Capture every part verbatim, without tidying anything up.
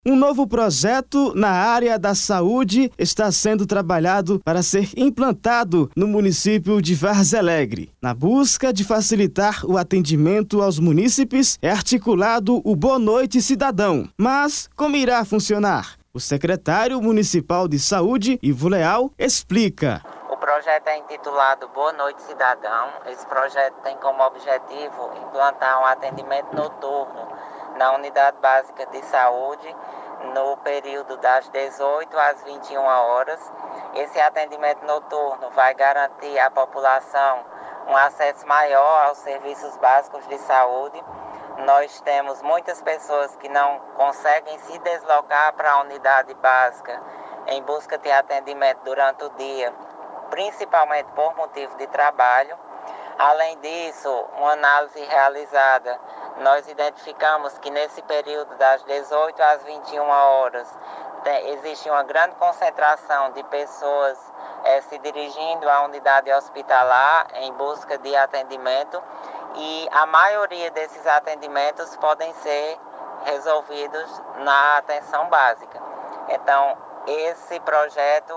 Um novo projeto na área da saúde está sendo trabalhado para ser implantado no município de Várzea Alegre. Na busca de facilitar o atendimento aos munícipes, é articulado o Boa Noite Cidadão. Mas como irá funcionar? O secretário municipal de saúde, Ivo Leal, explica. O projeto é intitulado Boa Noite Cidadão. Esse projeto tem como objetivo implantar um atendimento noturno na unidade básica de saúde no período das dezoito às vinte e uma horas. Esse atendimento noturno vai garantir à população um acesso maior aos serviços básicos de saúde. Nós temos muitas pessoas que não conseguem se deslocar para a unidade básica em busca de atendimento durante o dia, principalmente por motivo de trabalho. Além disso, uma análise realizada, nós identificamos que nesse período das dezoito às vinte e uma horas tem, existe uma grande concentração de pessoas eh, se dirigindo à unidade hospitalar em busca de atendimento, e a maioria desses atendimentos podem ser resolvidos na atenção básica. Então, esse projeto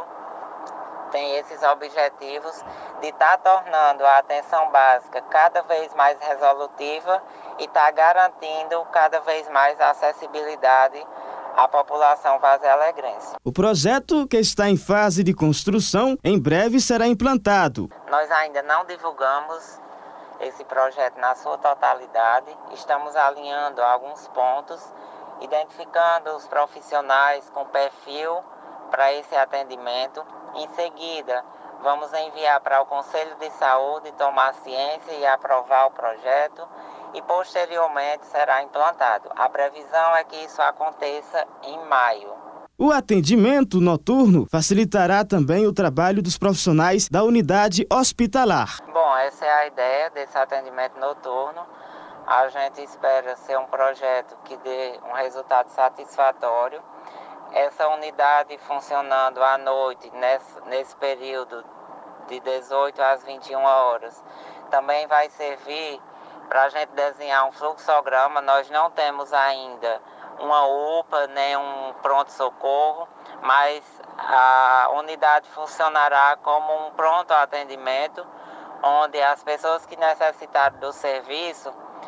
tem esses objetivos de estar tá tornando a atenção básica cada vez mais resolutiva e estar tá garantindo cada vez mais a acessibilidade à população varzealegrense. O projeto, que está em fase de construção, em breve será implantado. Nós ainda não divulgamos esse projeto na sua totalidade. Estamos alinhando alguns pontos, identificando os profissionais com perfil para esse atendimento. Em seguida, vamos enviar para o Conselho de Saúde tomar ciência e aprovar o projeto, e posteriormente será implantado. A previsão é que isso aconteça em maio. O atendimento noturno facilitará também o trabalho dos profissionais da unidade hospitalar. Bom, essa é a ideia desse atendimento noturno. A gente espera ser um projeto que dê um resultado satisfatório. Essa unidade funcionando à noite, nesse, nesse período de dezoito às vinte e uma horas, também vai servir para a gente desenhar um fluxograma. Nós não temos ainda uma U P A, nem um pronto-socorro, mas a unidade funcionará como um pronto atendimento, onde as pessoas que necessitarem do serviço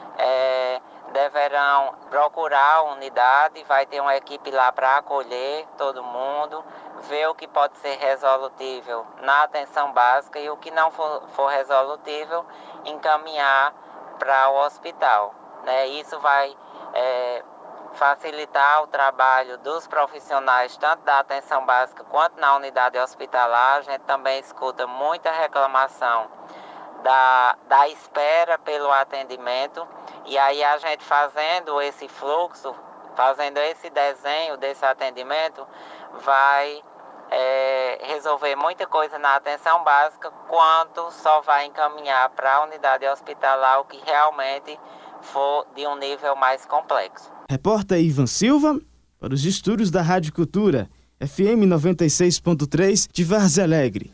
é, deverão procurar a unidade, vai ter uma equipe lá para acolher todo mundo, ver o que pode ser resolutível na atenção básica e o que não for, for resolutível, encaminhar para o hospital. Né? Isso vai é, facilitar o trabalho dos profissionais, tanto da atenção básica quanto na unidade hospitalar. A gente também escuta muita reclamação da, da espera pelo atendimento, e aí a gente fazendo esse fluxo, fazendo esse desenho desse atendimento, vai é, resolver muita coisa na atenção básica, quanto só vai encaminhar para a unidade hospitalar o que realmente for de um nível mais complexo. Repórter Ivan Silva, para os estúdios da Rádio Cultura, F M noventa e seis ponto três de Várzea Alegre.